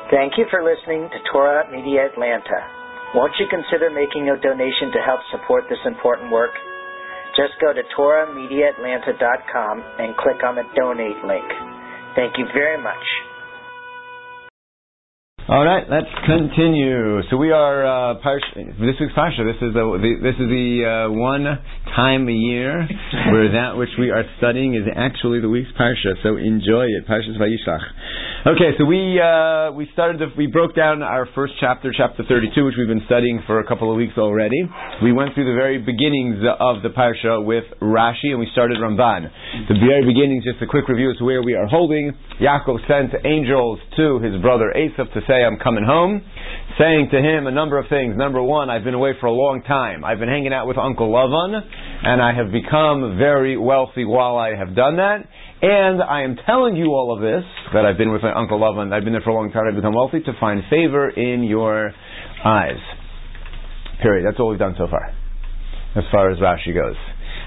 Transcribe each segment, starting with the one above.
Thank you for listening to Torah Media Atlanta. Won't you consider making a donation to help support this important work? Just go to TorahMediaAtlanta.com and click on the donate link. Thank you very much. All right, let's continue. So we are this week's parsha. This is the one time a year where that which we are studying is actually the week's parsha. So enjoy it, Parshas Vayishlach. Okay, so we broke down our first chapter 32, which we've been studying for a couple of weeks already. We went through the very beginnings of the parsha with Rashi, and we started Ramban. The very beginnings, just a quick review as to where we are holding. Yaakov sent angels to his brother Esav to say, I'm coming home, saying to him a number of things. Number one, I've been away for a long time. I've been hanging out with Uncle Lavan, and I have become very wealthy while I have done that. And I am telling you all of this, that I've been with my Uncle Lavan, I've been there for a long time, I've become wealthy, to find favor in your eyes. Period. That's all we've done so far, as Rashi goes.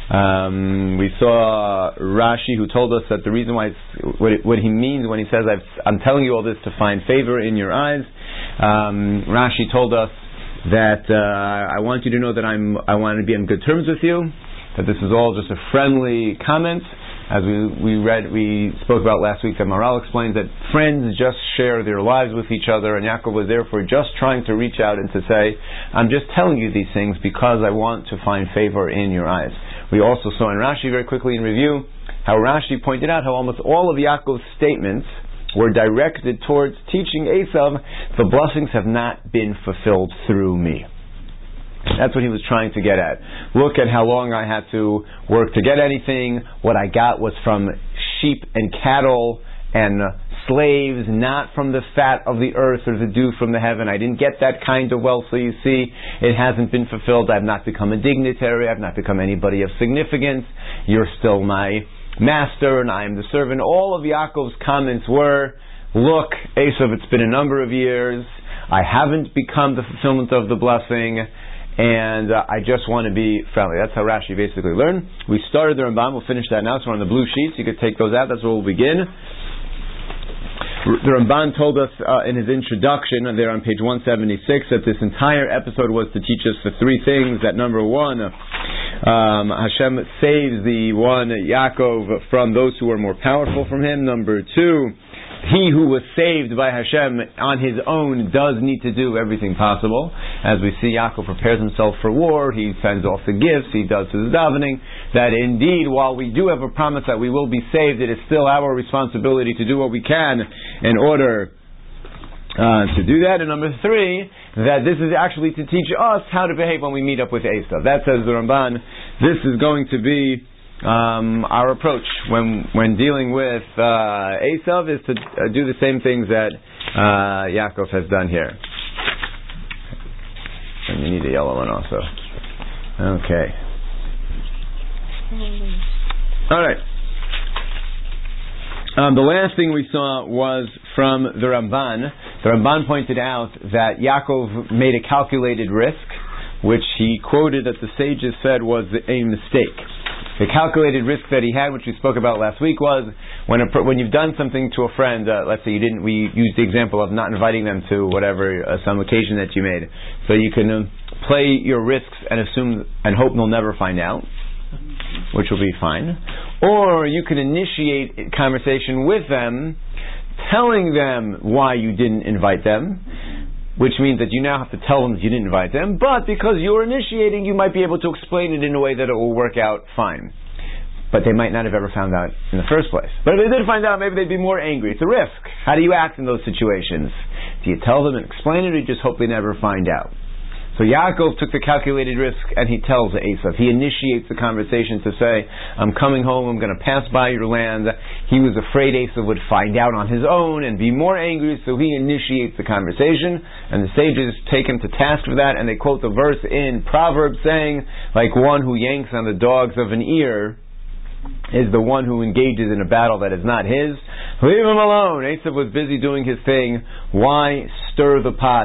We saw Rashi, who told us that the reason why what he means when he says I'm telling you all this to find favor in your eyes. Rashi told us that I want you to know that I want to be on good terms with you, that this is all just a friendly comment. As we spoke about last week, that Maral explains that friends just share their lives with each other, and Yaakov was therefore just trying to reach out and to say, I'm just telling you these things because I want to find favor in your eyes. We also saw in Rashi, very quickly in review, how Rashi pointed out how almost all of Yaakov's statements were directed towards teaching Esav, the blessings have not been fulfilled through me. That's what he was trying to get at. Look at how long I had to work to get anything. What I got was from sheep and cattle and slaves, not from the fat of the earth or the dew from the heaven. I didn't get that kind of wealth, so you see, it hasn't been fulfilled. I've not become a dignitary. I've not become anybody of significance. You're still my master, and I am the servant. All of Yaakov's comments were, look, Esav, it's been a number of years. I haven't become the fulfillment of the blessing, and I just want to be friendly. That's how Rashi basically learned. We started the Ramban. We'll finish that now. So we're on the blue sheets. You could take those out. That's where we'll begin. The Ramban told us in his introduction, there on page 176, that this entire episode was to teach us the three things. That number one, Hashem saves the one, Yaakov, from those who are more powerful from him. Number two, he who was saved by Hashem on his own does need to do everything possible. As we see, Yaakov prepares himself for war, he sends off the gifts, he does his davening, that indeed, while we do have a promise that we will be saved, it is still our responsibility to do what we can in order to do that. And number three, that this is actually to teach us how to behave when we meet up with Esav. That, says the Ramban, this is going to be our approach when dealing with Esav, is to do the same things that Yaakov has done here. And you need a yellow one also. Okay. All right. The last thing we saw was from the Ramban. The Ramban pointed out that Yaakov made a calculated risk, which he quoted that the sages said was a mistake. The calculated risk that he had, which we spoke about last week, was when you've done something to a friend, let's say we used the example of not inviting them to whatever, some occasion that you made. So you can play your risks and assume and hope they'll never find out, which will be fine. Or you can initiate a conversation with them, telling them why you didn't invite them, which means that you now have to tell them that you didn't invite them, but because you're initiating, you might be able to explain it in a way that it will work out fine. But they might not have ever found out in the first place. But if they did find out, maybe they'd be more angry. It's a risk. How do you act in those situations? Do you tell them and explain it, or you just hope they never find out? So Yaakov took the calculated risk, and he tells Esav. He initiates the conversation to say, I'm coming home, I'm going to pass by your land. He was afraid Esav would find out on his own and be more angry, so he initiates the conversation, and the sages take him to task for that, and they quote the verse in Proverbs saying, like one who yanks on the dogs of an ear is the one who engages in a battle that is not his. Leave him alone. Esav was busy doing his thing. Why stir the pot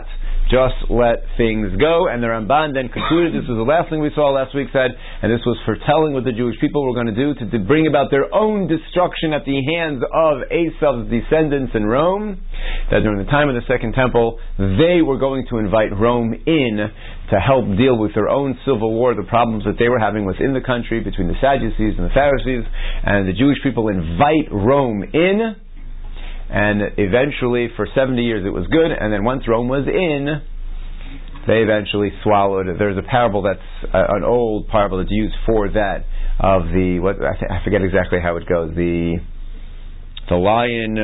just let things go. And the Ramban then concluded, this was the last thing we saw last week, said, and this was foretelling what the Jewish people were going to do to bring about their own destruction at the hands of Esav's descendants in Rome, that during the time of the Second Temple, they were going to invite Rome in to help deal with their own civil war, the problems that they were having within the country between the Sadducees and the Pharisees, and the Jewish people invite Rome in. And eventually, for 70 years, it was good. And then once Rome was in, they eventually swallowed. There's a parable that's an old parable that's used for that of the I forget exactly how it goes. The lion,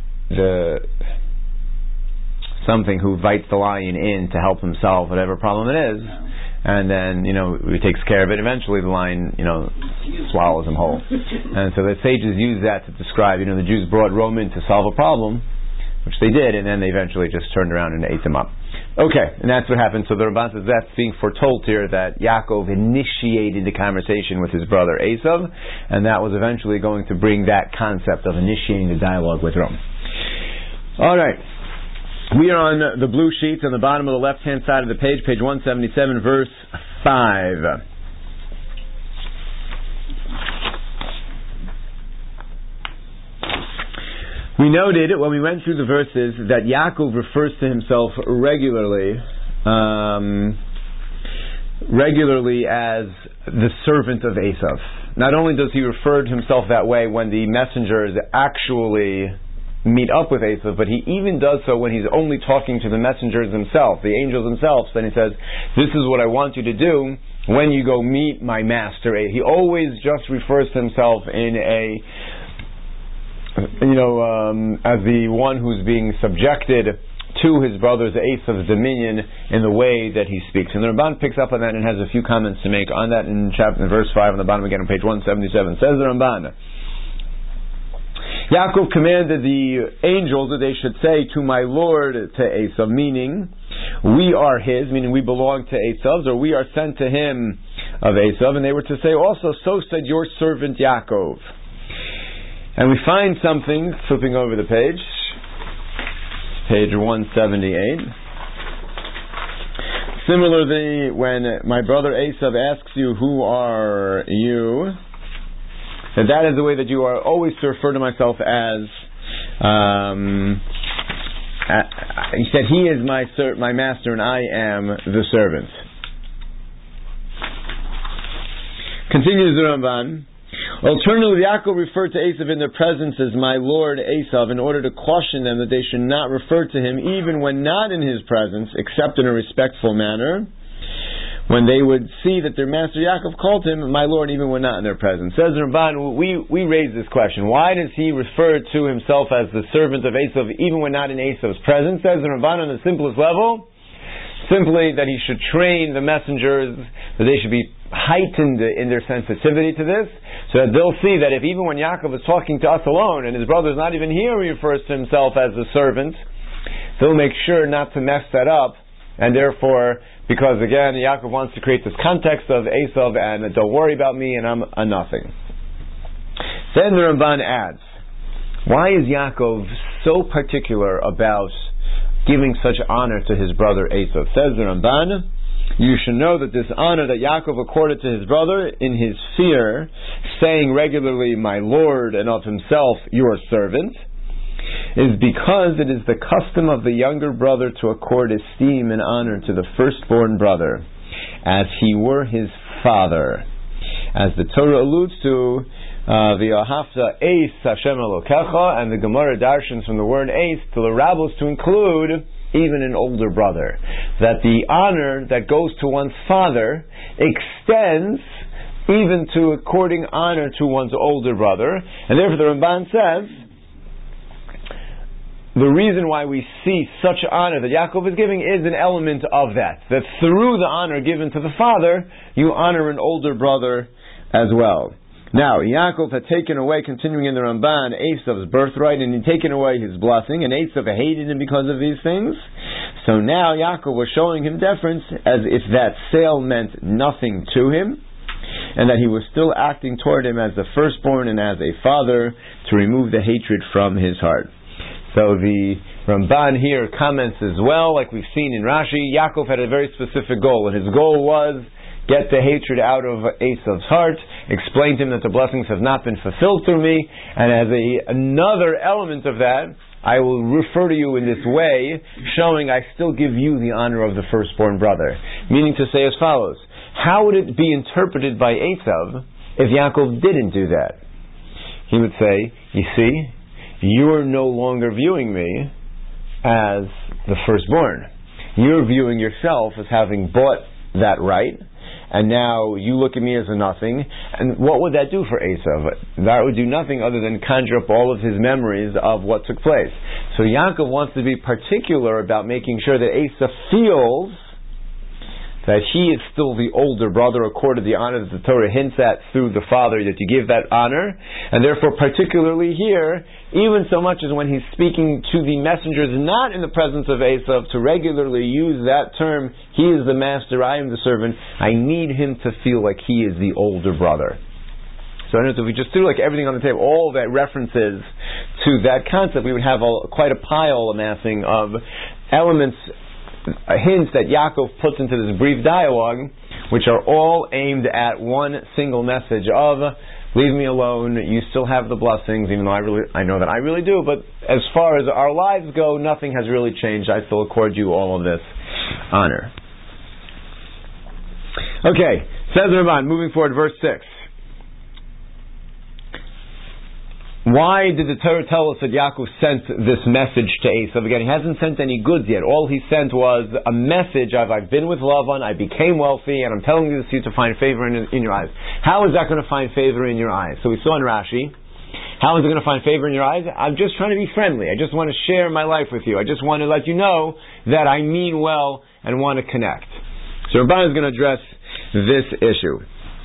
something who invites the lion in to help him solve whatever problem it is. And then, he takes care of it. Eventually the lion, swallows him whole. And so the sages use that to describe, the Jews brought Rome in to solve a problem, which they did, and then they eventually just turned around and ate them up. Okay, and that's what happened. So the Ramban says that's being foretold here, that Yaakov initiated the conversation with his brother Esav, and that was eventually going to bring that concept of initiating the dialogue with Rome. Alright. We are on the blue sheets on the bottom of the left-hand side of the page, page 177, verse 5. We noted when we went through the verses that Yaakov refers to himself regularly as the servant of Esav. Not only does he refer to himself that way when the messengers actually meet up with Esav, but he even does so when he's only talking to the messengers themselves, the angels themselves. Then he says, this is what I want you to do when you go meet my master. He always just refers to himself in as the one who's being subjected to his brother's Esav's dominion in the way that he speaks. And the Ramban picks up on that and has a few comments to make on that in verse 5 on the bottom again on page 177. Says the Ramban, Yaakov commanded the angels that they should say to my Lord, to Esav, meaning we are his, meaning we belong to Esav's, or we are sent to him of Esav, and they were to say also, so said your servant Yaakov. And we find something, flipping over the page 178. Similarly, when my brother Esav asks you, who are you? That is the way that you are always to refer to myself as. He said, he is my master and I am the servant. Continues the Ramban. Alternatively, Yaakov referred to Esav in their presence as my lord Esav in order to caution them that they should not refer to him even when not in his presence, except in a respectful manner, when they would see that their master Yaakov called him my Lord even when not in their presence. Says Ramban, we raise this question. Why does he refer to himself as the servant of Esav even when not in Esav's presence? Says Ramban on the simplest level, simply that he should train the messengers, that they should be heightened in their sensitivity to this, so that they'll see that if even when Yaakov is talking to us alone and his brother's not even here, he refers to himself as the servant, they'll make sure not to mess that up, and therefore, because again, Yaakov wants to create this context of Esav and don't worry about me and I'm a nothing. Then the Ramban adds, why is Yaakov so particular about giving such honor to his brother Esav? Says the Ramban, you should know that this honor that Yaakov accorded to his brother in his fear, saying regularly, my Lord, and of himself, your servant, is because it is the custom of the younger brother to accord esteem and honor to the firstborn brother, as he were his father. As the Torah alludes to, V'ahavta eis Hashem Elokecha, and the Gemara darshans from the word eis to the rabbis to include even an older brother. That the honor that goes to one's father extends even to according honor to one's older brother. And therefore the Ramban says, the reason why we see such honor that Yaakov is giving is an element of that. That through the honor given to the father, you honor an older brother as well. Now, Yaakov had taken away, continuing in the Ramban, Esav's birthright, and he'd taken away his blessing, and Esav hated him because of these things. So now Yaakov was showing him deference as if that sale meant nothing to him, and that he was still acting toward him as the firstborn and as a father to remove the hatred from his heart. So the Ramban here comments as well, like we've seen in Rashi, Yaakov had a very specific goal, and his goal was get the hatred out of Esav's heart, explain to him that the blessings have not been fulfilled through me, and as another element of that, I will refer to you in this way, showing I still give you the honor of the firstborn brother. Meaning to say as follows, how would it be interpreted by Esav if Yaakov didn't do that? He would say, you see, you're no longer viewing me as the firstborn. You're viewing yourself as having bought that right, and now you look at me as a nothing. And what would that do for Esav? That would do nothing other than conjure up all of his memories of what took place. So Yaakov wants to be particular about making sure that Esav feels that he is still the older brother according to the honor that the Torah hints at through the father, that you give that honor. And therefore, particularly here, even so much as when he's speaking to the messengers not in the presence of Esav, to regularly use that term, he is the master, I am the servant, I need him to feel like he is the older brother. So if we just threw like everything on the table, all that references to that concept, we would have quite a pile amassing of elements, hints that Yaakov puts into this brief dialogue, which are all aimed at one single message of, leave me alone, you still have the blessings, even though I know that I really do, but as far as our lives go, nothing has really changed. I still accord you all of this honor. Okay, says Ramban, moving forward, verse 6. Why did the Torah tell us that Yaakov sent this message to Esav? Again, he hasn't sent any goods yet. All he sent was a message of, I've been with Lavan, I became wealthy, and I'm telling you this to find favor in your eyes. How is that going to find favor in your eyes? So we saw in Rashi, how is it going to find favor in your eyes? I'm just trying to be friendly. I just want to share my life with you. I just want to let you know that I mean well and want to connect. So Ramban is going to address this issue.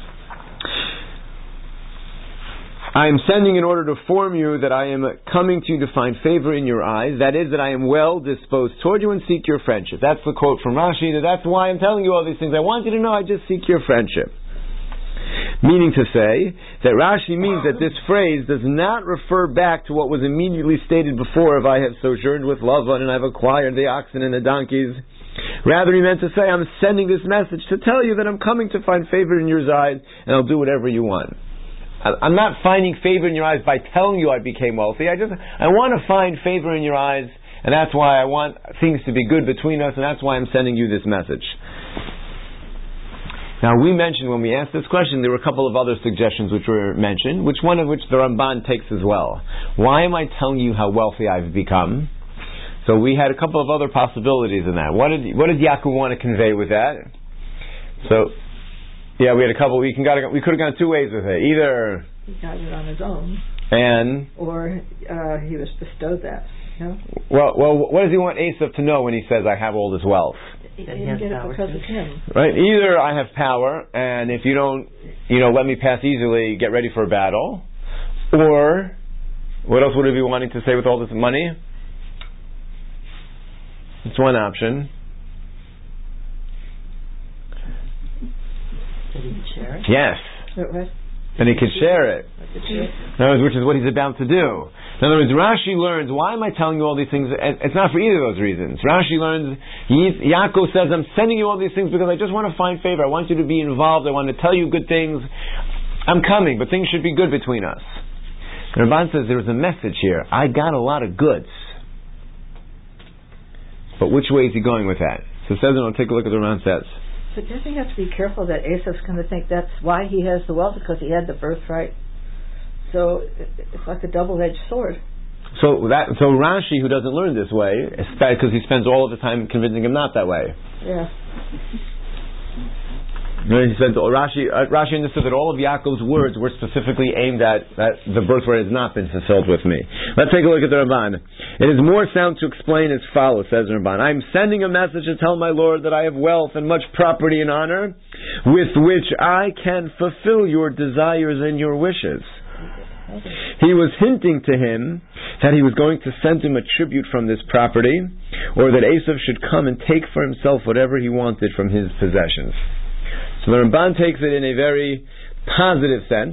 I am sending in order to inform you that I am coming to you to find favor in your eyes. That is, that I am well disposed toward you and seek your friendship. That's the quote from Rashi. That's why I'm telling you all these things. I want you to know I just seek your friendship. Meaning to say that Rashi means that this phrase does not refer back to what was immediately stated before of I have sojourned with Lavan and I've acquired the oxen and the donkeys. Rather, he meant to say, I'm sending this message to tell you that I'm coming to find favor in your eyes and I'll do whatever you want. I'm not finding favor in your eyes by telling you I became wealthy. I want to find favor in your eyes, and that's why I want things to be good between us, and that's why I'm sending you this message. Now, we mentioned when we asked this question, there were a couple of other suggestions which were mentioned, one of which the Ramban takes as well. Why am I telling you how wealthy I've become? So we had a couple of other possibilities in that. What did Yaakov want to convey with that? So, yeah, we had a couple. We could have gone two ways with it. Either he got it on his own, or he was bestowed that. You know? Well, what does he want Esav to know when he says, "I have all this wealth"? He didn't get it because of him. Right. Either I have power, and if you don't, let me pass easily, get ready for a battle. Or, what else would he be wanting to say with all this money? It's one option. Did he share it? Yes. And he could share it. In other words, which is what he's about to do. In other words, Rashi learns, why am I telling you all these things? It's not for either of those reasons. Rashi learns, Yaakov says, I'm sending you all these things because I just want to find favor. I want you to be involved. I want to tell you good things. I'm coming, but things should be good between us. And Ramban says there's a message here. I got a lot of goods. But which way is he going with that? So it says, and I'll take a look at what Ramban says. But doesn't he have to be careful that Esav's going to think that's why he has the wealth, because he had the birthright? So it's like a double-edged sword. So Rashi, who doesn't learn this way, because he spends all of the time convincing him not that way. Yeah. He said Rashi understood that all of Yaakov's words were specifically aimed at that the birthright has not been fulfilled with me. Let's take a look at the Ramban. It is more sound to explain as follows, says Ramban. I am sending a message to tell my Lord that I have wealth and much property and honor, with which I can fulfill your desires and your wishes. He was hinting to him that he was going to send him a tribute from this property, or that Esav should come and take for himself whatever he wanted from his possessions. So the Ramban takes it in a very positive sense.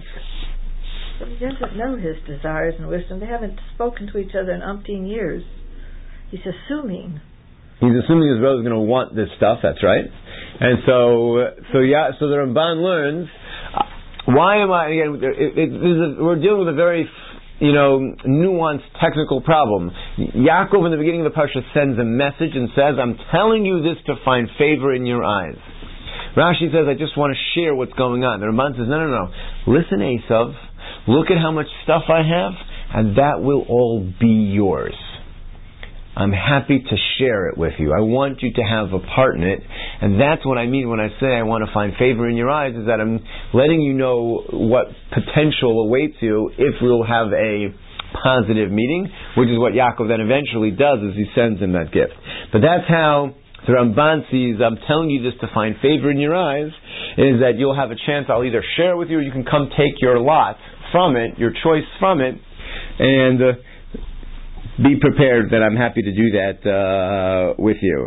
But he doesn't know his desires and wisdom. They haven't spoken to each other in umpteen years. He's assuming. He's assuming his brother's going to want this stuff. That's right. And so the Ramban learns. Why am I again? We're dealing with a very, nuanced technical problem. Yaakov in the beginning of the parsha sends a message and says, "I'm telling you this to find favor in your eyes." Rashi says, "I just want to share what's going on." The Ramban says, "No. Listen, Esav. Look at how much stuff I have, and that will all be yours. I'm happy to share it with you. I want you to have a part in it." And that's what I mean when I say I want to find favor in your eyes, is that I'm letting you know what potential awaits you if we'll have a positive meeting, which is what Yaakov then eventually does as he sends him that gift. But that's how the Ramban sees, I'm telling you this to find favor in your eyes, is that you'll have a chance, I'll either share it with you or you can come take your lot from it, your choice from it, and be prepared that I'm happy to do that with you.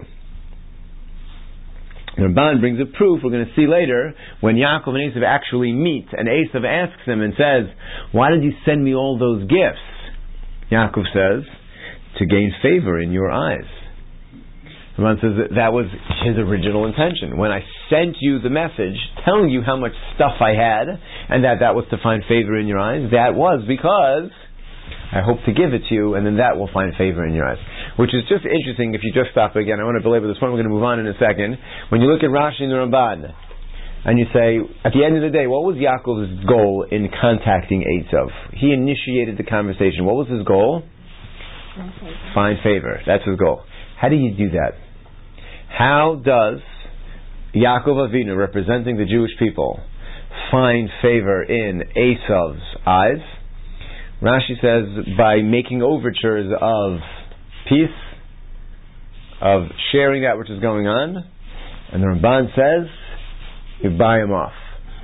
The Ramban brings a proof, we're going to see later, when Yaakov and Esav actually meet, and Esav asks him and says, "Why did you send me all those gifts?" Yaakov says, "To gain favor in your eyes." The Ramban says that was his original intention. When I sent you the message telling you how much stuff I had, and that was to find favor in your eyes, that was because I hope to give it to you, and then that will find favor in your eyes. Which is just interesting if you just stop again. I want to belabor this point, we're going to move on in a second. When you look at Rashi and the Ramban, and you say, at the end of the day, what was Yaakov's goal in contacting Esav? He initiated the conversation. What was his goal? Find favor. That's his goal. How do you do that? How does Yaakov Avinu, representing the Jewish people, find favor in Esav's eyes? Rashi says, by making overtures of peace, of sharing that which is going on. And the Ramban says, you buy him off.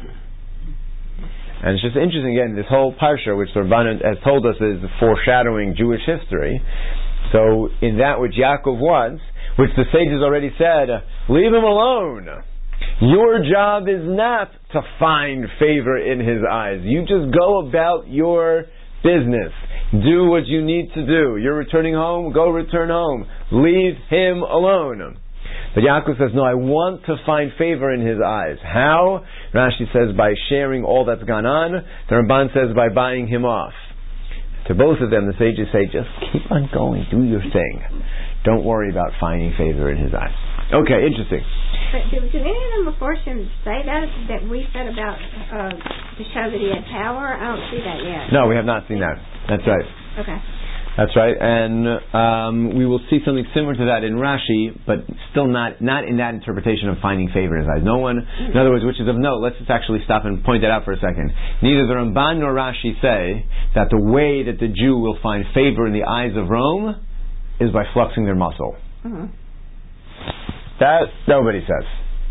And it's just interesting, again, this whole parsha, which the Ramban has told us is foreshadowing Jewish history. So, in that which Yaakov wants, which the sages already said, leave him alone. Your job is not to find favor in his eyes. You just go about your business. Do what you need to do. You're returning home, go return home. Leave him alone. But Yaakov says, no, I want to find favor in his eyes. How? Rashi says, by sharing all that's gone on. The Ramban says, by buying him off. To both of them, the sages say, just keep on going, do your thing. Don't worry about finding favor in his eyes. Okay, interesting. But did any of them before him say that we said about to show that he had power? I don't see that yet. No, we have not seen that. That's right. Okay. That's right, and we will see something similar to that in Rashi, but still not in that interpretation of finding favor in his eyes. No one, in other words, which is of note, let's just actually stop and point that out for a second. Neither the Ramban nor Rashi say that the way that the Jew will find favor in the eyes of Rome is by flexing their muscle. Mm-hmm. That nobody says.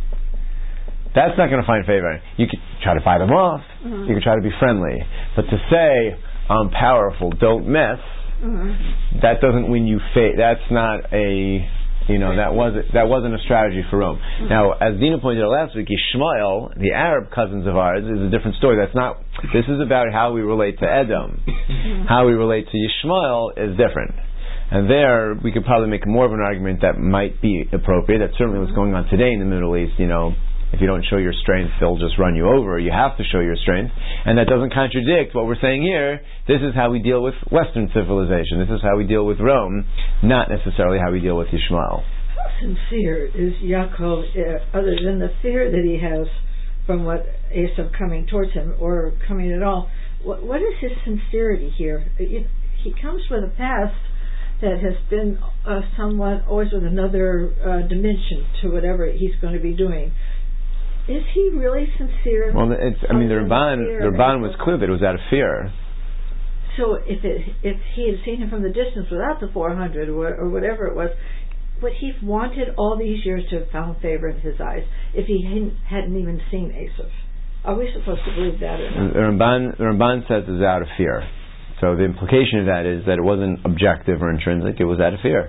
That's not going to find favor. You could try to buy them off. Mm-hmm. You could try to be friendly. But to say, I'm powerful, don't mess, mm-hmm. that doesn't win you that's not a, that wasn't a strategy for Rome. Mm-hmm. Now, as Dina pointed out last week, Yishmael, the Arab cousins of ours, is a different story. This is about how we relate to Edom. Mm-hmm. How we relate to Yishmael is different. And there, we could probably make more of an argument that might be appropriate. That's certainly what's going on today in the Middle East. If you don't show your strength, they'll just run you over. You have to show your strength. And that doesn't contradict what we're saying here. This is how we deal with Western civilization. This is how we deal with Rome, not necessarily how we deal with Yishmael. How sincere is Yaakov, other than the fear that he has from what Esav coming towards him, or coming at all? What is his sincerity here? He comes with a past that has been somewhat always with another dimension to whatever he's going to be doing. Is he really sincere? Well, the Ramban was clear that it was out of fear. So if he had seen him from the distance without the 400 or whatever it was, would he have wanted all these years to have found favor in his eyes if he hadn't even seen Esav? Are we supposed to believe that or not? The Ramban says it's out of fear. So the implication of that is that it wasn't objective or intrinsic; it was out of fear.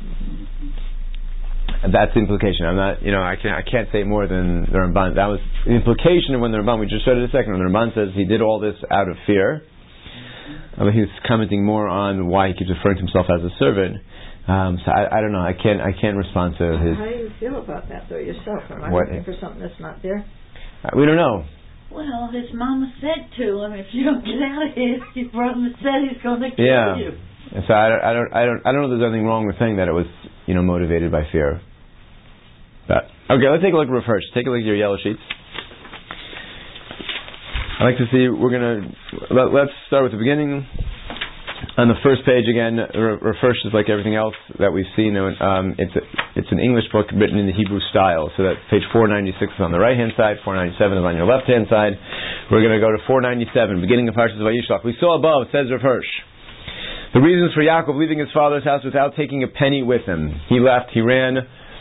And that's the implication. I'm not, I can't say more than the Ramban. That was the implication of when the Ramban. We just read it a second. When the Ramban says he did all this out of fear, he was commenting more on why he keeps referring to himself as a servant. So I don't know. I can't respond to his. How do you feel about that though yourself? Am I looking for something that's not there? We don't know. Well, his mama said to him, "If you don't get out of here, your brother said he's going to kill you." And so I don't know if there's anything wrong with saying that it was motivated by fear. But okay, let's take a look at first. Take a look at your yellow sheets. I'd like to see. Let's start with the beginning. On the first page again, Refresh is like everything else that we've seen. It's an English book written in the Hebrew style. So that page 496 is on the right hand side, 497 is on your left hand side. We're going to go to 497, beginning of Parshas Vayishlach. We saw above, it says Refresh, the reasons for Yaakov leaving his father's house without taking a penny with him. He left, he ran.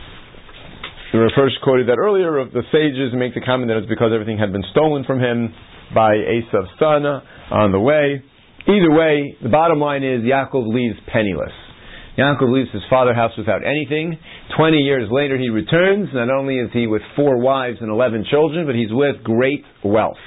The Refresh quoted that earlier of the sages make the comment that it's because everything had been stolen from him by Esav's son on the way. Either way, the bottom line is Yaakov leaves penniless. Yaakov leaves his father's house without anything. 20 years later he returns. Not only is he with 4 wives and 11 children, but he's with great wealth.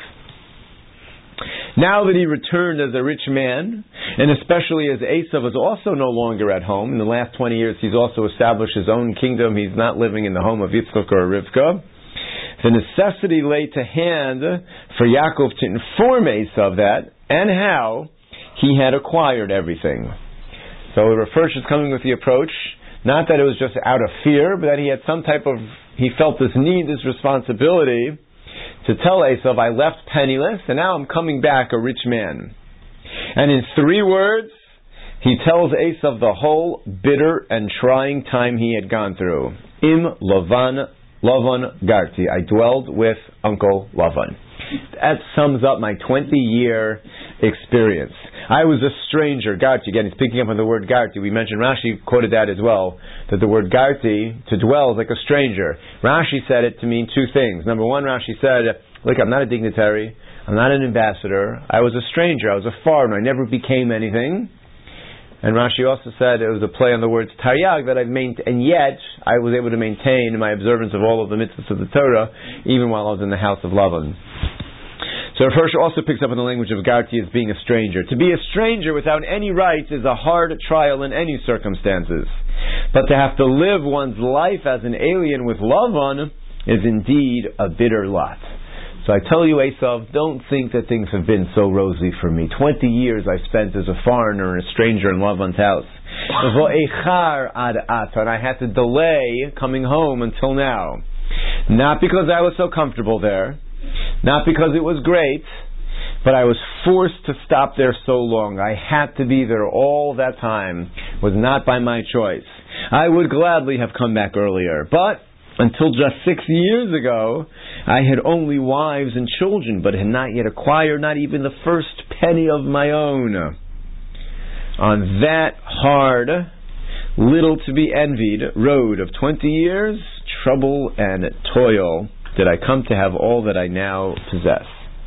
Now that he returned as a rich man, and especially as Esav is also no longer at home, in the last 20 years he's also established his own kingdom. He's not living in the home of Yitzchak or Rivka. The necessity lay to hand for Yaakov to inform Esav that and how he had acquired everything. So Refresh is coming with the approach, not that it was just out of fear, but that he had he felt this need, this responsibility to tell Esav, I left penniless and now I'm coming back a rich man. And in 3 words, he tells Esav the whole bitter and trying time he had gone through. Im Lavan Garti. I dwelled with Uncle Lavan. That sums up my 20-year experience. I was a stranger. Garti. Again, he's picking up on the word Garti. We mentioned Rashi quoted that as well, that the word Garti, to dwell, is like a stranger. Rashi said it to mean 2 things. Number 1, Rashi said, look, I'm not a dignitary. I'm not an ambassador. I was a stranger. I was a foreigner. I never became anything. And Rashi also said it was a play on the words Taryag that I've maintained, and yet I was able to maintain my observance of all of the mitzvahs of the Torah, even while I was in the house of Lavan. So Hersh also picks up on the language of Garti as being a stranger. To be a stranger without any rights is a hard trial in any circumstances. But to have to live one's life as an alien with Lavan is indeed a bitter lot. So I tell you, Esav, don't think that things have been so rosy for me. 20 years I spent as a foreigner and a stranger in Lavan's house. And I had to delay coming home until now. Not because I was so comfortable there, not because it was great, but I was forced to stop there so long. I had to be there all that time. It was not by my choice. I would gladly have come back earlier, but until just 6 years ago, I had only wives and children, but had not yet acquired not even the first penny of my own. On that hard, little to be envied road of 20 years, trouble and toil, did I come to have all that I now possess.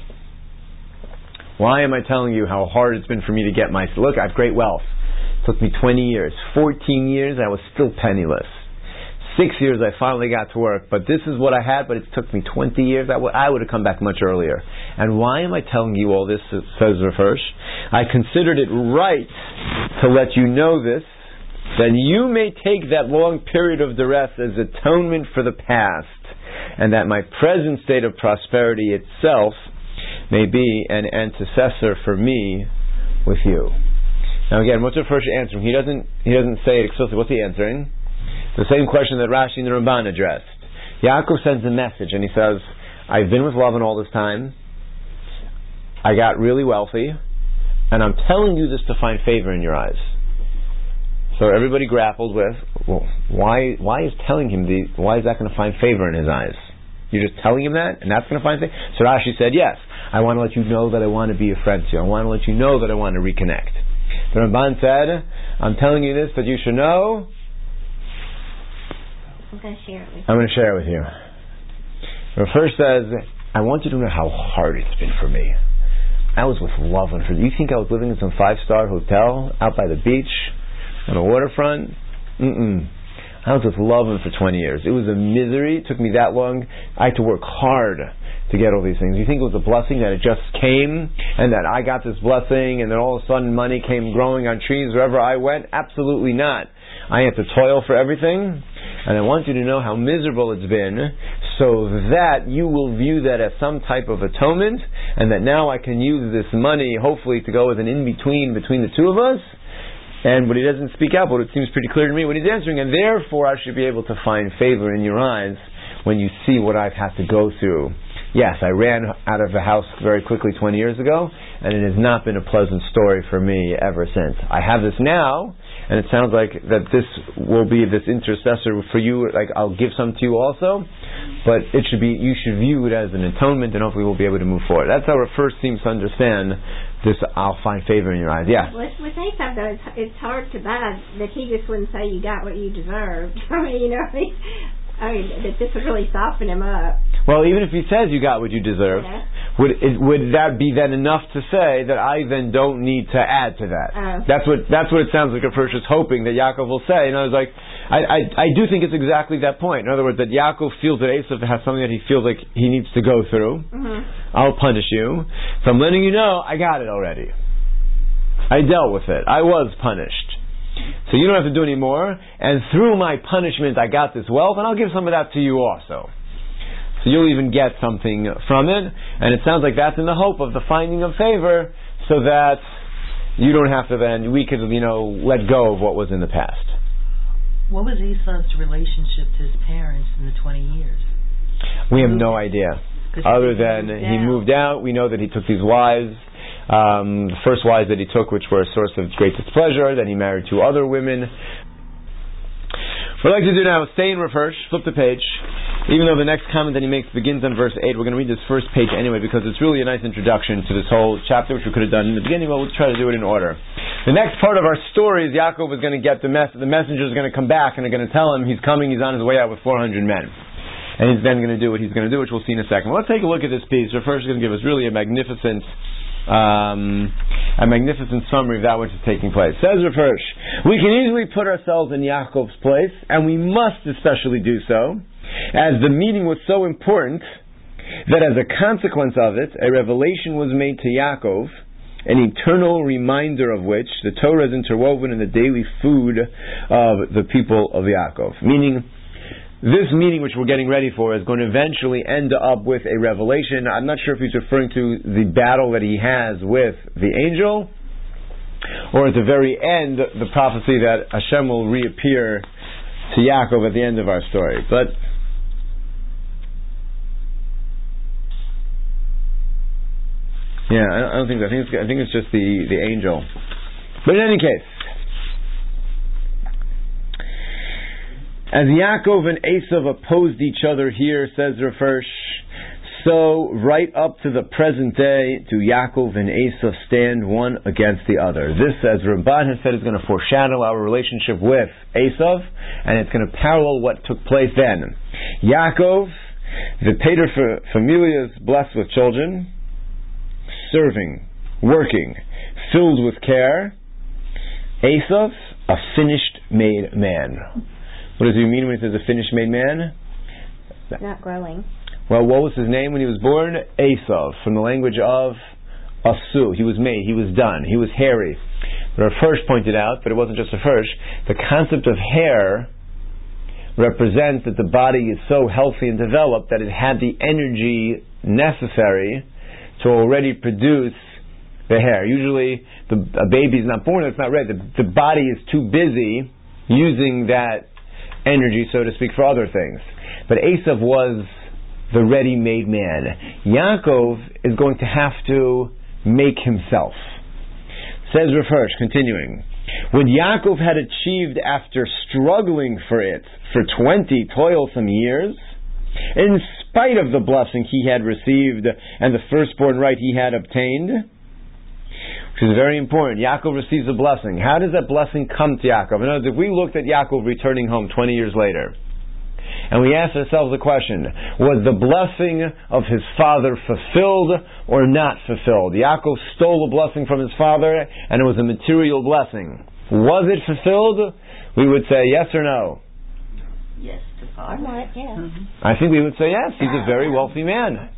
Why am I telling you how hard it's been for me to get my... Look, I have great wealth. It took me 20 years. 14 years, I was still penniless. 6 years, I finally got to work. But this is what I had, but it took me 20 years. I would have come back much earlier. And why am I telling you all this, says Refresh? I considered it right to let you know this, that you may take that long period of duress as atonement for the past, and that my present state of prosperity itself may be an antecessor for me with you. Now again, what's Refresh answering? He doesn't say it explicitly. What's he answering? The same question that Rashi and the Ramban addressed. Yaakov sends a message and he says, I've been with Lavan all this time. I got really wealthy, and I'm telling you this to find favor in your eyes. So everybody grappled with, well, why is telling him why is that going to find favor in his eyes? You're just telling him that, and that's going to find favor? So Rashi said, yes, I want to let you know that I want to be a friend to you. I want to let you know that I want to reconnect. The Ramban said, I'm telling you this that you should know. I'm going to share it with you. I'm going to share it with you. The first says, I want you to know how hard it's been for me. I was with Lavan. You think I was living in some 5-star hotel out by the beach on the waterfront? I was with Lavan for 20 years. It was a misery. It took me that long. I had to work hard to get all these things. You think it was a blessing that it just came and that I got this blessing and then all of a sudden money came growing on trees wherever I went? Absolutely not. I have to toil for everything, and I want you to know how miserable it's been, so that you will view that as some type of atonement, and that now I can use this money, hopefully, to go as an in-between between the two of us. And when he doesn't speak out, but it seems pretty clear to me when he's answering, and therefore I should be able to find favor in your eyes when you see what I've had to go through. Yes, I ran out of the house very quickly 20 years ago, and it has not been a pleasant story for me ever since. I have this now, and it sounds like that this will be this intercessor for you, like I'll give some to you also, but it should be, you should view it as an atonement, and hopefully we'll be able to move forward. That's how it first seems to understand this, I'll find favor in your eyes. Yeah. With Aesop, though, it's hard to buy that he just wouldn't say you got what you deserved. I mean, that this would really soften him up. Well, even if he says you got what you deserved, would that be then enough to say that I then don't need to add to that? That's what it sounds like First is hoping that Yaakov will say. And I was like, I do think it's exactly that point. In other words, that Yaakov feels that Esav has something that he feels like he needs to go through. I'll punish you. So I'm letting you know I got it already. I dealt with it. I was punished. So you don't have to do any more. And through my punishment, I got this wealth, and I'll give some of that to you also. So you'll even get something from it. And it sounds like that's in the hope of the finding of favor, so that you don't have to then, we could, let go of what was in the past. What was Esau's relationship to his parents in the 20 years? We have no idea. Other than he moved out, we know that he took these wives. The first wives that he took, which were a source of great displeasure, then he married 2 other women. What I'd like to do now is stay in Rav Hirsch, flip the page. Even though the next comment that he makes begins on verse 8, we're going to read this first page anyway, because it's really a nice introduction to this whole chapter, which we could have done in the beginning, but we'll try to do it in order. The next part of our story is Yaakov is going to get the messenger is going to come back, and they're going to tell him he's coming, he's on his way out with 400 men. And he's then going to do what he's going to do, which we'll see in a second. Well, let's take a look at this piece. Rav Hirsch is going to give us really a magnificent summary of that which is taking place. Says Rav Hirsch, we can easily put ourselves in Yaakov's place, and we must especially do so, as the meeting was so important that as a consequence of it, a revelation was made to Yaakov, an eternal reminder of which the Torah is interwoven in the daily food of the people of Yaakov. Meaning, this meeting which we're getting ready for is going to eventually end up with a revelation. I'm not sure if he's referring to the battle that he has with the angel, or at the very end, the prophecy that Hashem will reappear to Yaakov at the end of our story. But yeah, I don't think so. I think it's just the angel. But in any case, as Yaakov and Esav opposed each other here, says Rav Hirsch, so right up to the present day do Yaakov and Esav stand one against the other. This, as Ramban has said, is going to foreshadow our relationship with Esav, and it's going to parallel what took place then. Yaakov, the pater familias, blessed with children, serving, working, filled with care. Esav, a finished made man. What does he mean when he says a finished made man? Not growing. Well, what was his name when he was born? Esav, from the language of asu. He was made, he was done, he was hairy. Rav Hirsch pointed out, but it wasn't just Rav Hirsch, the concept of hair represents that the body is so healthy and developed that it had the energy necessary to already produce the hair. Usually, a baby is not born, it's not ready. The body is too busy using that energy, so to speak, for other things. But Esav was the ready-made man. Yaakov is going to have to make himself. Says Rav Hirsch, continuing, what Yaakov had achieved after struggling for it for 20 toilsome years, in spite of the blessing he had received and the firstborn right he had obtained, which is very important. Yaakov receives a blessing. How does that blessing come to Yaakov? In other words, if we looked at Yaakov returning home 20 years later, and we asked ourselves the question, was the blessing of his father fulfilled or not fulfilled? Yaakov stole a blessing from his father, and it was a material blessing. Was it fulfilled? We would say yes or no. Yes, to father. Yeah. I think we would say yes. He's a very wealthy man.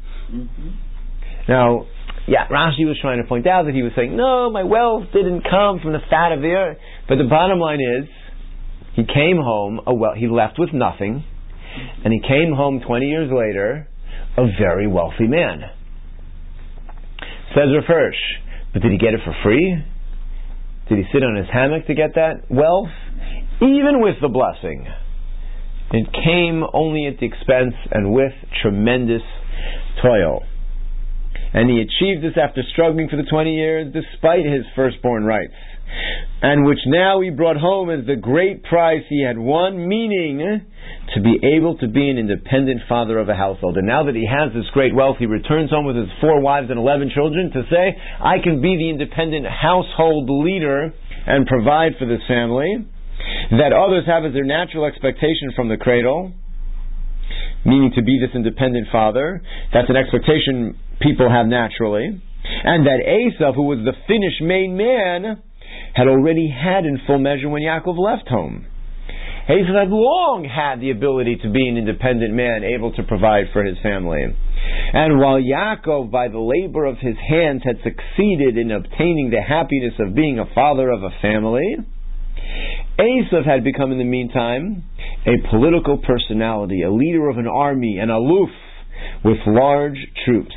Now, Rashi was trying to point out that he was saying, no, my wealth didn't come from the fat of the earth. But the bottom line is, he came home, he left with nothing, and he came home 20 years later, a very wealthy man. Says Rav Hirsch, but did he get it for free? Did he sit on his hammock to get that wealth? Even with the blessing, it came only at the expense and with tremendous toil. And he achieved this after struggling for the 20 years despite his firstborn rights, and which now he brought home as the great prize he had won, meaning to be able to be an independent father of a household. And now that he has this great wealth, he returns home with his 4 wives and 11 children to say, I can be the independent household leader and provide for this family that others have as their natural expectation from the cradle, meaning to be this independent father. That's an expectation people have naturally. And that Esav, who was the finished made man, had already had in full measure when Yaakov left home. Esav had long had the ability to be an independent man, able to provide for his family. And while Yaakov, by the labor of his hands, had succeeded in obtaining the happiness of being a father of a family, Esav had become in the meantime a political personality, a leader of an army, an aloof with large troops.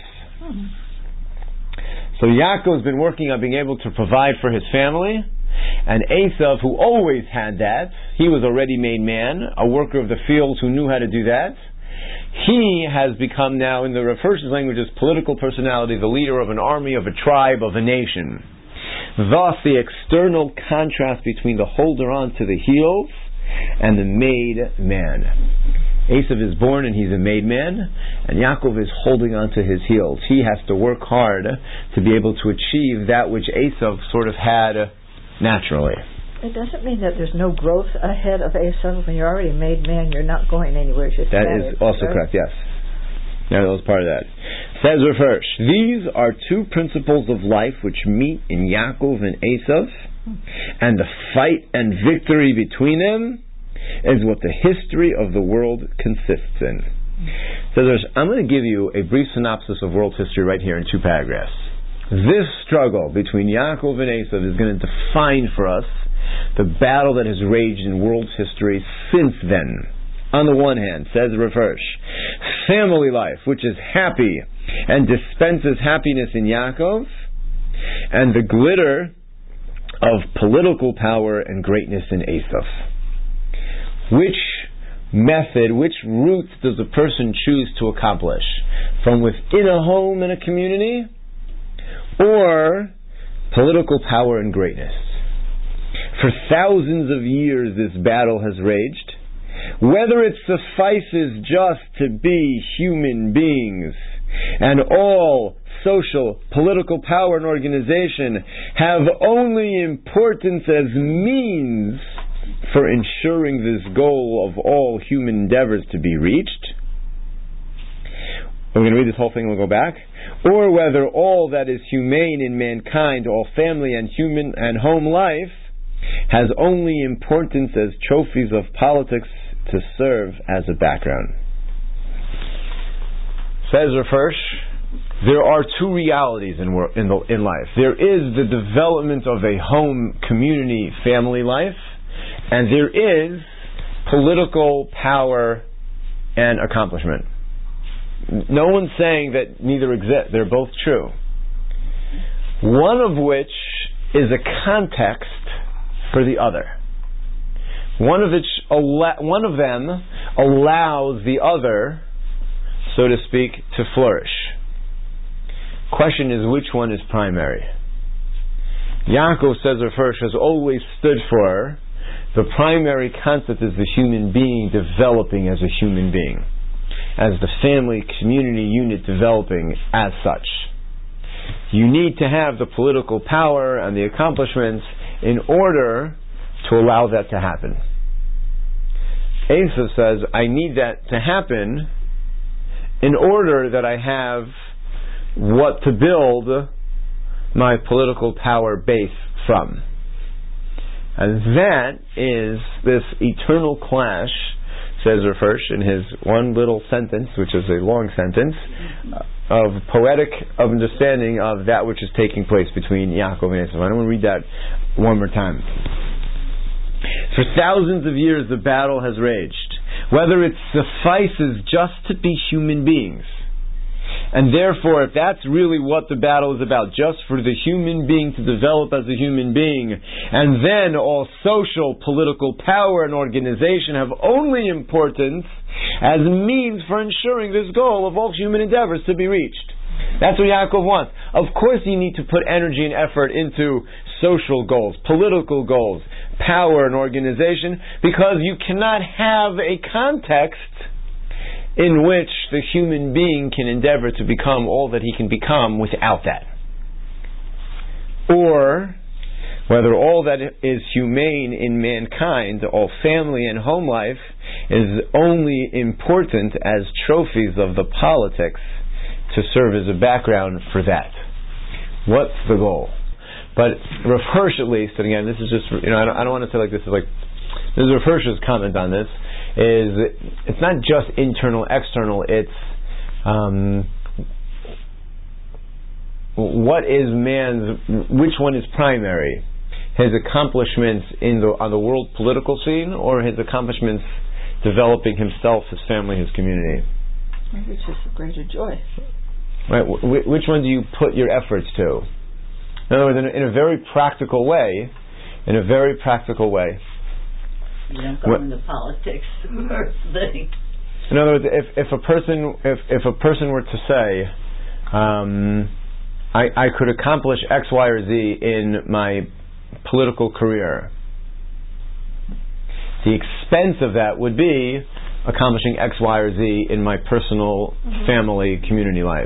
So Yaakov's been working on being able to provide for his family, and Esav, who always had that, he was already made man, a worker of the fields who knew how to do that. He has become now, in the Rav Hirsch's language, as political personality, the leader of an army, of a tribe, of a nation. Thus, the external contrast between the holder on to the heels and the made man. Esav is born and he's a made man, and Yaakov is holding on to his heels. He has to work hard to be able to achieve that which Esav sort of had naturally. It doesn't mean that there's no growth ahead of Esav. When you're already a made man, you're not going anywhere. That is also correct, yes. Yeah, that was part of that. Says Rav Hirsch, these are 2 principles of life which meet in Yaakov and Esav, and the fight and victory between them is what the history of the world consists in. So I'm going to give you a brief synopsis of world history right here in 2 paragraphs. This struggle between Yaakov and Esav is going to define for us the battle that has raged in world history since then. On the one hand, says Rav Hirsch, family life, which is happy and dispenses happiness in Yaakov, and the glitter of political power and greatness in Esav. Which method, which route does a person choose to accomplish? From within a home and a community, or political power and greatness? For thousands of years this battle has raged. Whether it suffices just to be human beings, and all social, political power and organization have only importance as means for ensuring this goal of all human endeavors to be reached. We're going to read this whole thing and we'll go back. Or whether all that is humane in mankind, all family and human and home life, has only importance as trophies of politics to serve as a background. Says Rav Hirsch, there are 2 realities in life. There is the development of a home, community, family life, and there is political power and accomplishment. No one's saying that neither exist. They're both true. One of which is a context for the other. One of them allows the other, so to speak, to flourish. Question is, which one is primary? Yaakov, says Rav Hirsch, has always stood for the primary concept is the human being developing as a human being, as the family community unit developing as such. You need to have the political power and the accomplishments in order to allow that to happen. Esav says, I need that to happen in order that I have what to build my political power base from. And that is this eternal clash, says Rav Hirsch in his one little sentence, which is a long sentence, of poetic understanding of that which is taking place between Yaakov and Esav. I want to read that one more time. For thousands of years the battle has raged, whether it suffices just to be human beings. And therefore, if that's really what the battle is about, just for the human being to develop as a human being, and then all social, political power and organization have only importance as means for ensuring this goal of all human endeavors to be reached. That's what Yaakov wants. Of course you need to put energy and effort into social goals, political goals, power and organization, because you cannot have a context in which the human being can endeavor to become all that he can become without that. Or whether all that is humane in mankind, all family and home life, is only important as trophies of the politics to serve as a background for that. What's the goal? But Rav Hirsch, at least, and again, this is just, I don't want to say like this is like, this is Rav Hirsch's comment on this, is it's not just internal, external, it's what is man's, which one is primary? His accomplishments on the world political scene, or his accomplishments developing himself, his family, his community? Which is a greater joy. Right. Which one do you put your efforts to? In other words, in a very practical way, You don't go into politics first thing. In other words, if a person were to say, I could accomplish X, Y, or Z in my political career, the expense of that would be accomplishing X, Y, or Z in my personal, family, community life.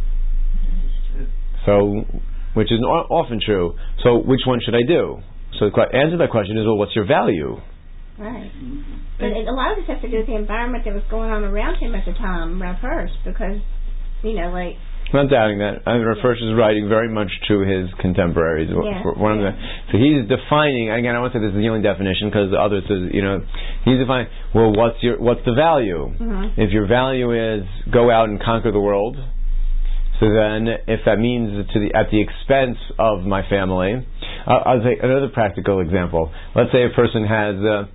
So, which is often true. So, which one should I do? So, the answer to that question is, well, what's your value? Right. But a lot of this has to do with the environment that was going on around him at the time, Rav Hirsch, because, like... I'm not doubting that. Rav Hirsch is writing very much to his contemporaries. Yeah. So he's defining, again, I won't say this is the only definition, because others, he's defining, well, what's the value? Mm-hmm. If your value is go out and conquer the world, so then if that means at the expense of my family, I'll take another practical example. Let's say a person has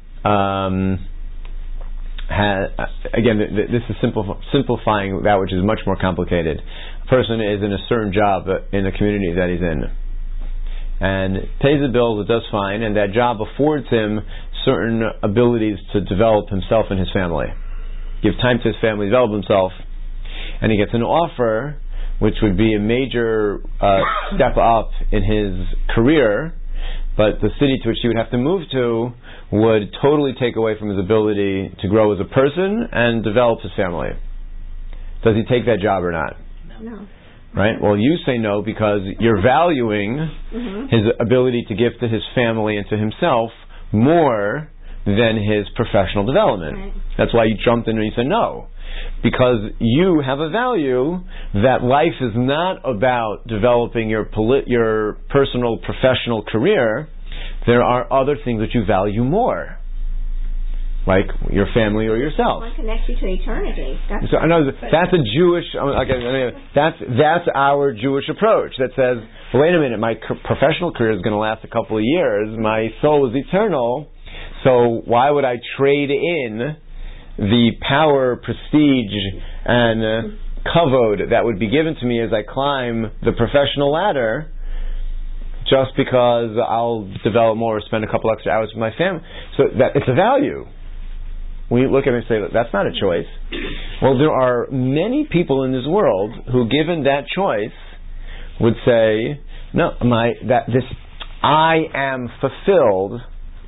again, this is simplifying that which is much more complicated. A person is in a certain job in the community that he's in, and pays the bills, it does fine, and that job affords him certain abilities to develop himself and his family, give time to his family, develop himself, and he gets an offer which would be a major step up in his career, but the city to which he would have to move to would totally take away from his ability to grow as a person and develop his family. Does he take that job or not? No. Right? Well, you say no because you're valuing his ability to give to his family and to himself more than his professional development. Right. That's why you jumped in and you said no. Because you have a value that life is not about developing your personal, professional career. There are other things that you value more, like your family or yourself. One connects you to eternity. So I know that's a Jewish. That's our Jewish approach that says, well, wait a minute, my professional career is going to last a couple of years. My soul is eternal. So why would I trade in the power, prestige, and kavod that would be given to me as I climb the professional ladder, just because I'll develop more or spend a couple extra hours with my family? So that it's a value. We look at it and say, that's not a choice. Well, there are many people in this world who, given that choice, would say, no, I am fulfilled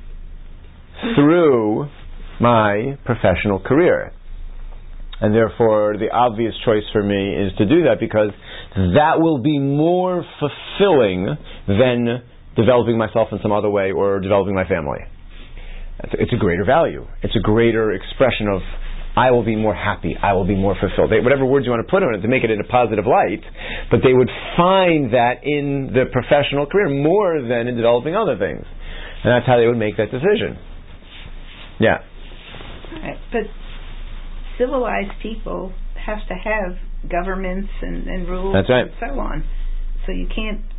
through my professional career. And therefore, the obvious choice for me is to do that, because that will be more fulfilling than developing myself in some other way or developing my family. It's a greater value. It's a greater expression of, I will be more happy, I will be more fulfilled. Whatever words you want to put on it to make it in a positive light, but they would find that in the professional career more than in developing other things. And that's how they would make that decision. Yeah. Right. But civilized people have to have governments and rules, that's right, and so on. So you can't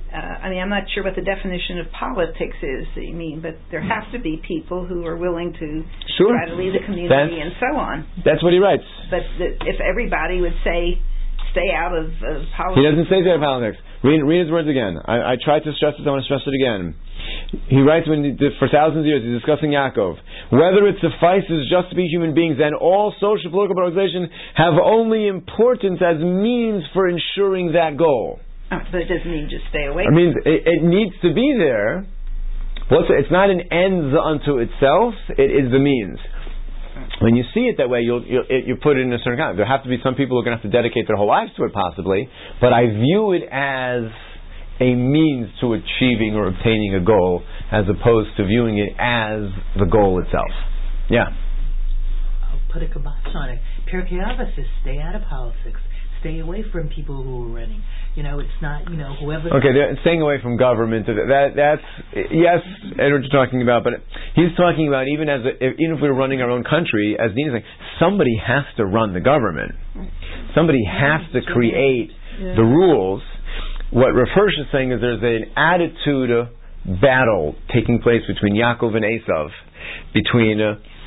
I'm not sure what the definition of politics is that you mean, but there have to be people who are willing to try to lead the community and so on. That's what he writes. But if everybody would say, stay out of politics. He doesn't say stay out of politics. Read his words again. I tried to stress this, I want to stress it again. He writes, for thousands of years, he's discussing Yaakov. Whether it suffices just to be human beings, then all social political organizations have only importance as means for ensuring that goal. But it doesn't mean just stay away. I mean, it needs to be there. It's not an end unto itself. It is the means. When you see it that way, you put it in a certain kind. There have to be some people who are going to have to dedicate their whole lives to it, possibly. But I view it as a means to achieving or obtaining a goal, as opposed to viewing it as the goal itself. Yeah. I'll put a kibosh on it. Pirkei Avos says, stay out of politics. Stay away from people who are running. It's not, whoever... Okay, staying away from government, that's, yes, I know what you're talking about, but he's talking about even if we're running our own country, as Dean is saying, somebody has to run the government. Somebody has to create the rules. What Rav Hirsch is saying is there's an attitude battle taking place between Yaakov and Esav, between...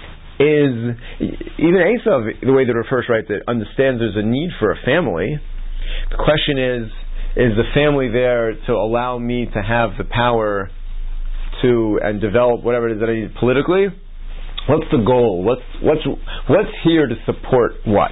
even Esav, the way that Rav Hirsch writes it, understands there's a need for a family. The question is the family there to allow me to have the power to and develop whatever it is that I need politically? What's the goal? What's here to support what?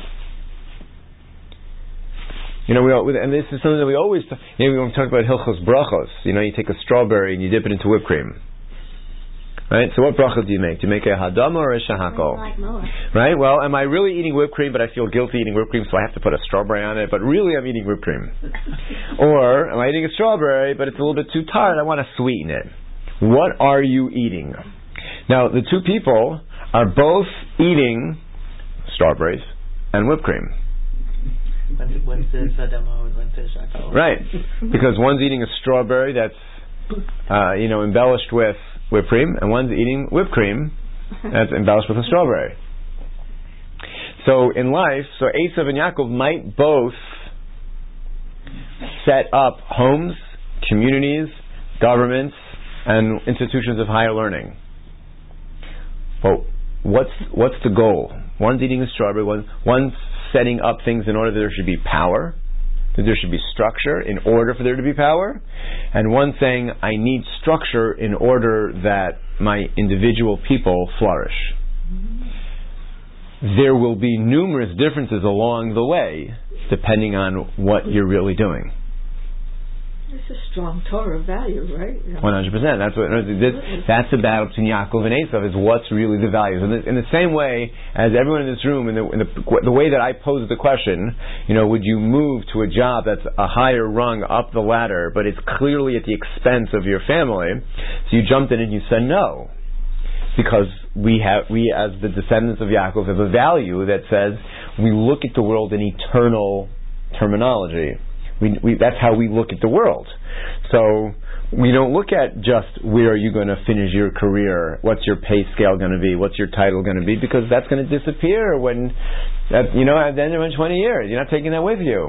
And this is something that we always when we talk about Hilchos Brachos. You take a strawberry and you dip it into whipped cream. Right? So what bracha do you make? Do you make a hadama or a shahakol? Right? Well, am I really eating whipped cream, but I feel guilty eating whipped cream, so I have to put a strawberry on it, but really I'm eating whipped cream? Or am I eating a strawberry, but it's a little bit too tart, I want to sweeten it? What are you eating? Now, the two people are both eating strawberries and whipped cream. When's the hadama and when's the shahakol? Right. Because one's eating a strawberry that's embellished with whipped cream, and one's eating whipped cream that's embellished with a strawberry. So in life, Esav and Yaakov might both set up homes, communities, governments, and institutions of higher learning. But what's the goal? One's eating a strawberry, one's setting up things in order that there should be power, that there should be structure in order for there to be power, and one saying, I need structure in order that my individual people flourish. There will be numerous differences along the way, depending on what you're really doing. It's a strong Torah value, right? 100%. That's the battle between Yaakov and Esav, is what's really the values. In the same way as everyone in this room, in the way that I posed the question, would you move to a job that's a higher rung up the ladder, but it's clearly at the expense of your family? So you jumped in and you said no, because we as the descendants of Yaakov have a value that says we look at the world in eternal terminology. That's how we look at the world. So we don't look at just where are you going to finish your career, what's your pay scale going to be, what's your title going to be, because that's going to disappear at the end of 20 years. You're not taking that with you.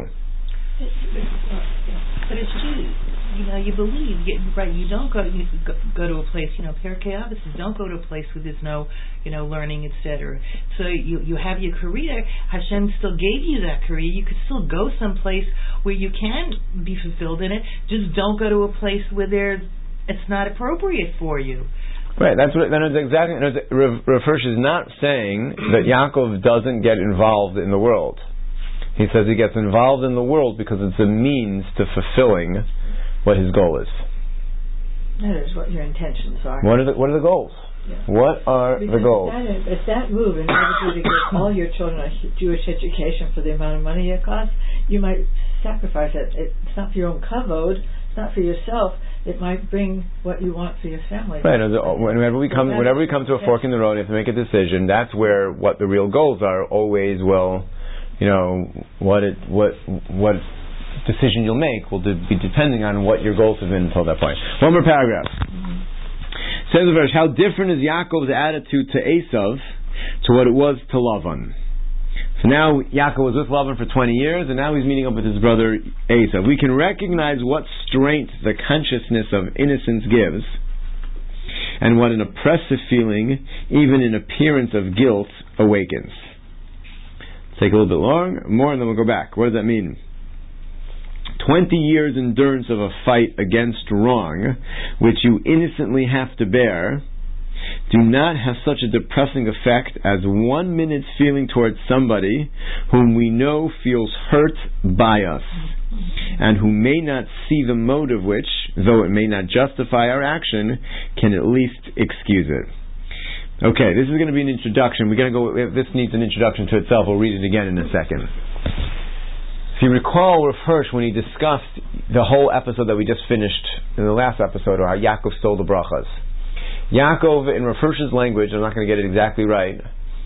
But it's true. You believe, right? You don't go to a place. Pirkei Avos says don't go to a place where there's no, learning, etc. So you have your career. Hashem still gave you that career. You could still go someplace where you can be fulfilled in it. Just don't go to a place where it's not appropriate for you. Right. That's exactly. Rav Hirsch is not saying that Yaakov doesn't get involved in the world. He says he gets involved in the world because it's a means to fulfilling what his goal is. That is what your intentions are. What are the goals? Yeah. What are the goals? If that move in order for you to give all your children a Jewish education for the amount of money it costs, you might sacrifice it. It's not for your own kavod. It's not for yourself. It might bring what you want for your family. Right. Whenever we come to a fork in the road, you have to make a decision. That's where what the real goals are. Always what decision you'll make will be depending on what your goals have been until that point. One more paragraph. Says the verse, how different is Yaakov's attitude to Esav to what it was to Lavan. So now Yaakov was with Lavan for 20 years, and now he's meeting up with his brother Esav. We can recognize what strength the consciousness of innocence gives, and what an oppressive feeling, even an appearance of guilt, awakens. Take a little bit more, and then we'll go back. What does that mean? 20 years endurance of a fight against wrong, which you innocently have to bear, do not have such a depressing effect as 1 minute's feeling towards somebody whom we know feels hurt by us, and who may not see the motive which, though it may not justify our action, can at least excuse it. Okay, this is going to be an introduction. We're going to go. This needs an introduction to itself. We'll read it again in a second. If you recall Rav Hirsch, when he discussed the whole episode that we just finished in the last episode, or how Yaakov stole the brachas. Yaakov, in Rav Hirsch's language, I'm not going to get it exactly right,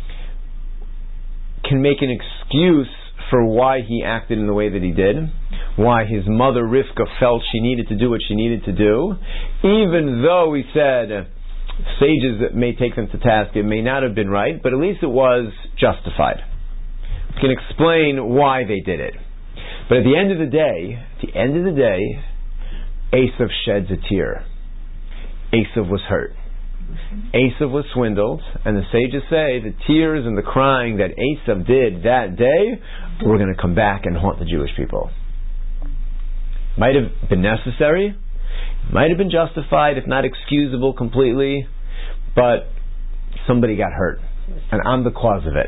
can make an excuse for why he acted in the way that he did, why his mother Rivka felt she needed to do what she needed to do, even though he said sages may take them to task, it may not have been right, but at least it was justified. We can explain why they did it. But at the end of the day, Esav sheds a tear. Esav was hurt. Esav was swindled, and the sages say the tears and the crying that Esav did that day were going to come back and haunt the Jewish people. Might have been necessary, might have been justified, if not excusable completely, but somebody got hurt, and I'm the cause of it.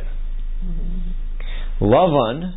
Lavan,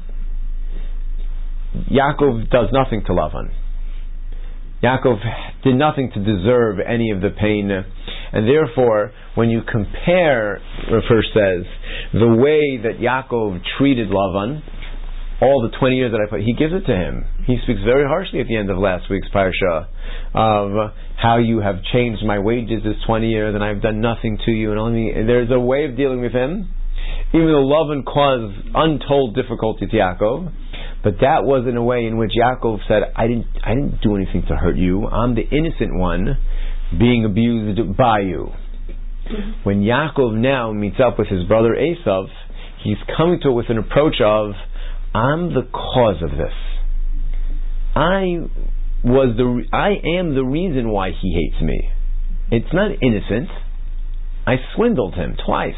Yaakov does nothing to Lavan. Yaakov did nothing to deserve any of the pain, and therefore, when you compare, Rav Hirsch says, the way that Yaakov treated Lavan, all the 20 years that I put, he gives it to him. He speaks very harshly at the end of last week's parsha of how you have changed my wages this 20 years and I've done nothing to you. And there's a way of dealing with him, even though Lavan caused untold difficulty to Yaakov. But that was in a way in which Yaakov said, I didn't do anything to hurt you. I'm the innocent one being abused by you. When Yaakov now meets up with his brother Esav, he's coming to it with an approach of, I'm the cause of this. I am the reason why he hates me. It's not innocent. I swindled him twice.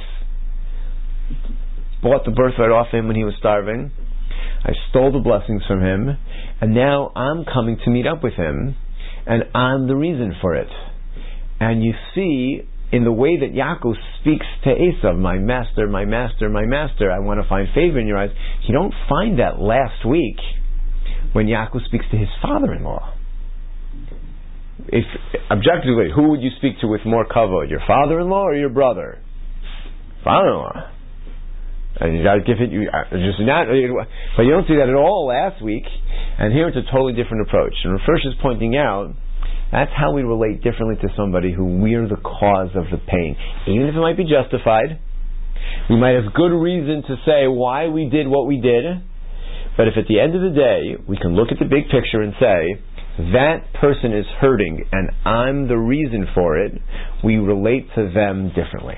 Bought the birthright off him when he was starving. I stole the blessings from him, and now I'm coming to meet up with him, and I'm the reason for it. And you see, in the way that Yaakov speaks to Esav, my master, my master, my master, I want to find favor in your eyes. You don't find that last week when Yaakov speaks to his father-in-law. If objectively, who would you speak to with more kavod, your father-in-law or your brother? Father-in-law. And you got to give it. Just not, but you don't see that at all last week. And here it's a totally different approach. And Rav Hirsch is pointing out that's how we relate differently to somebody who we're the cause of the pain, even if it might be justified. We might have good reason to say why we did what we did. But if at the end of the day we can look at the big picture and say that person is hurting and I'm the reason for it, we relate to them differently.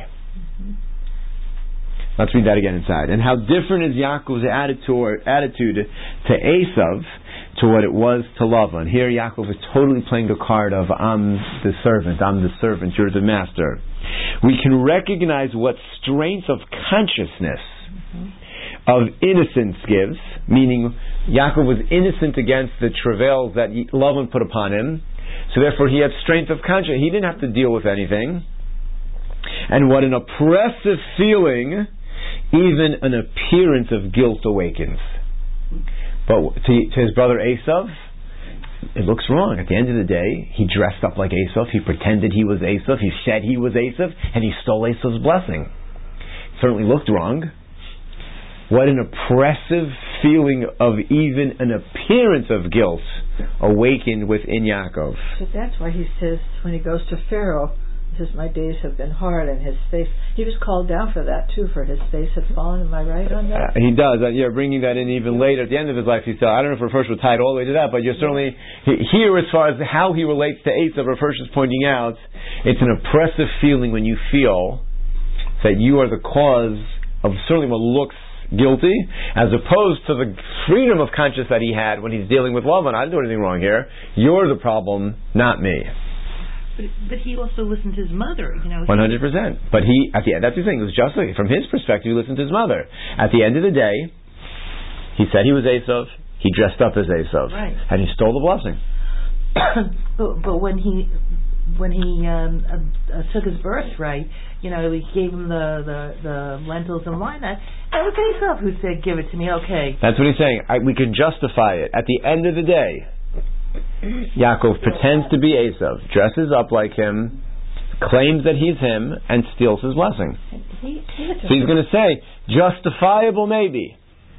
Let's read that again inside. And how different is Yaakov's attitude to Esav to what it was to Lavan. Here Yaakov is totally playing the card of I'm the servant, you're the master. We can recognize what strength of consciousness of innocence gives, meaning Yaakov was innocent against the travails that Lavan put upon him, so therefore he had strength of conscience. He didn't have to deal with anything. And what an oppressive feeling, even an appearance of guilt awakens. But to his brother Esav, it looks wrong. At the end of the day, he dressed up like Esav, he pretended he was Esav, he said he was Esav, and he stole Esav's blessing. It certainly looked wrong. What an oppressive feeling of even an appearance of guilt awakened within Yaakov. So that's why he says, when he goes to Pharaoh, he says, my days have been hard, and his face, he was called down for that too, for his face had fallen. Am I right on that? He does. You're bringing that in even later. At the end of his life, he said, I don't know if Rav Hirsch would tie it all the way to that, but you're certainly, here as far as how he relates to Esav, Rav Hirsch is pointing out, it's an oppressive feeling when you feel that you are the cause of certainly what looks guilty, as opposed to the freedom of conscience that he had when he's dealing with Lavan. I didn't do anything wrong here. You're the problem, not me. But he also listened to his mother, 100%. But that's the thing. It was just from his perspective, he listened to his mother. At the end of the day, he said he was Esav. He dressed up as Esav, right, and he stole the blessing. but when he took his birthright, he gave him the lentils and wine. That was Esav who said, "Give it to me." Okay, that's what he's saying. We can justify it. At the end of the day, Yaakov pretends to be Esav, dresses up like him, claims that he's him, and steals his blessing. So he's going to say, justifiable maybe.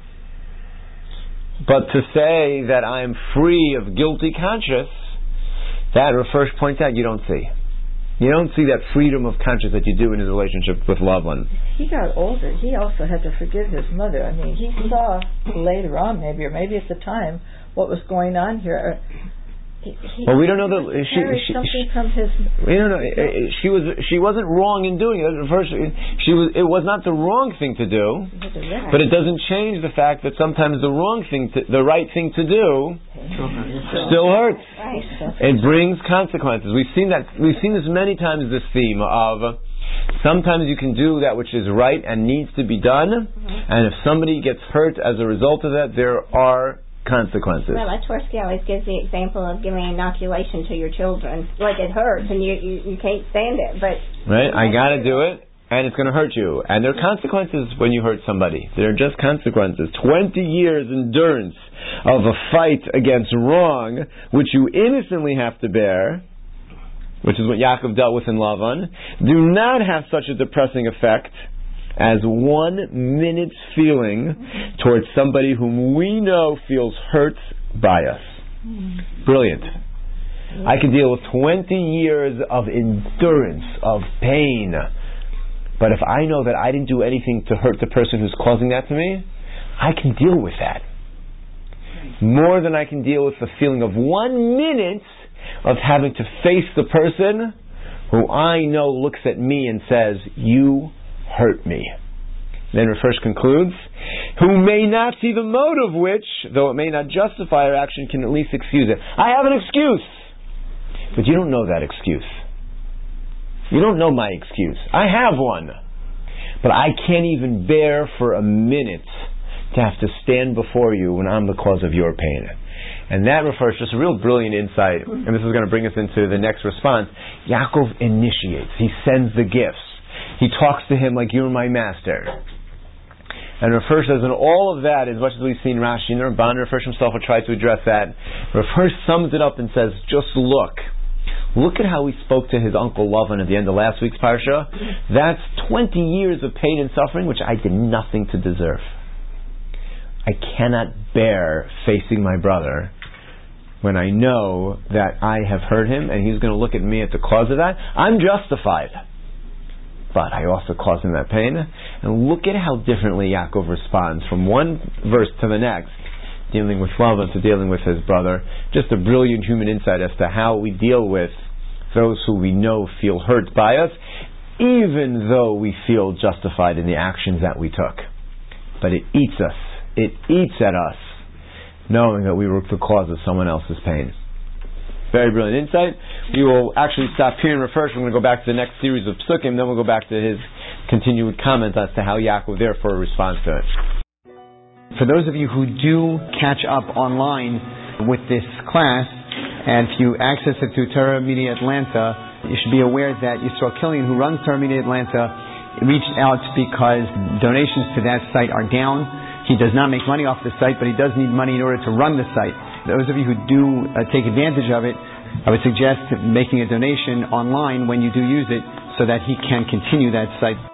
But to say that I am free of guilty conscience, that Rav points out you don't see. You don't see that freedom of conscience that you do in his relationship with Lavan. He got older. He also had to forgive his mother. I mean, he saw later on, maybe at the time, what was going on here. Well, we don't know that something from his. We don't know. She wasn't wrong in doing it. First, it was not the wrong thing to do, but it doesn't change the fact that sometimes the right thing to do, still hurts. It brings consequences. We've seen this many times. This theme of sometimes you can do that which is right and needs to be done, and if somebody gets hurt as a result of that, there are consequences. Well, Tversky always gives the example of giving inoculation to your children. Like, it hurts and you can't stand it, but... Right, I gotta do it, and it's gonna hurt you. And there are consequences when you hurt somebody. There are just consequences. 20 years endurance of a fight against wrong, which you innocently have to bear, which is what Yaakov dealt with in Lavan, do not have such a depressing effect as 1 minute's feeling towards somebody whom we know feels hurt by us. Brilliant. I can deal with 20 years of endurance, of pain, but if I know that I didn't do anything to hurt the person who's causing that to me, I can deal with that. More than I can deal with the feeling of 1 minute of having to face the person who I know looks at me and says, "You hurt me." Then Rav concludes, who may not see the motive which, though it may not justify our action, can at least excuse it. I have an excuse, but you don't know that excuse. You don't know my excuse. I have one, but I can't even bear for a minute to have to stand before you when I'm the cause of your pain. And that refers just a real brilliant insight, and this is going to bring us into the next response. Yaakov initiates. He sends the gifts. He talks to him like, "You're my master." And Rav says, in all of that, as much as we've seen Rashi and Ramban, Rav himself will try to address that. Rav sums it up and says, just look at how he spoke to his uncle Lavan at the end of last week's parsha. That's 20 years of pain and suffering, which I did nothing to deserve. I cannot bear facing my brother when I know that I have hurt him and he's going to look at me at the cause of that. I'm justified, but I also caused him that pain. And look at how differently Yaakov responds from one verse to the next, dealing with Lavan to dealing with his brother. Just a brilliant human insight as to how we deal with those who we know feel hurt by us, even though we feel justified in the actions that we took. But it eats us. It eats at us, knowing that we were the cause of someone else's pain. Very brilliant insight. We will actually stop here and refer. We're going to go back to the next series of Psukim, then we'll go back to his continued comment as to how Yaakov therefore responds to it. For those of you who do catch up online with this class, and if you access it through Torah Media Atlanta, you should be aware that Yisrael Killian, who runs Torah Media Atlanta, reached out because donations to that site are down. He does not make money off the site, but he does need money in order to run the site. Those of you who do take advantage of it, I would suggest making a donation online when you do use it so that he can continue that site.